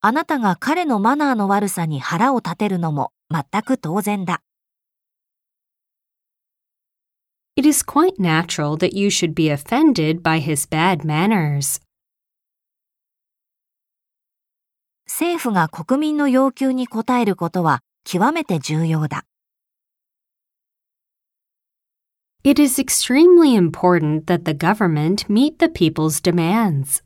あなたが彼のマナーの悪さに腹を立てるのも全く当然だ。 It is quite natural that you should be offended by his bad manners. 政府が国民の要求に応えることは極めて重要だ。 It is extremely important that the government meet the people's demands.